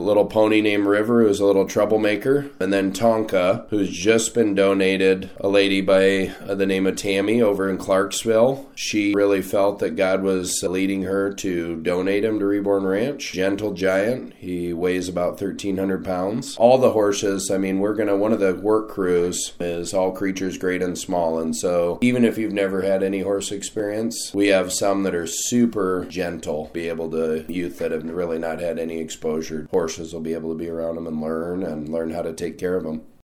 little pony named River, who's a little troublemaker. And then Tonka, who's just been donated, a lady by the name of Tammy over in Clarksville. She really felt that God was leading her to donate him to Reborn Ranch. Gentle giant. He weighs about 1,300 pounds. All the horses, one of the work crews is all creatures great and small. And so even if you've never had any horse experience, we have some that are super gentle. Youth that have really not had any exposure. Horses will be able to be around them and learn how to take care of them.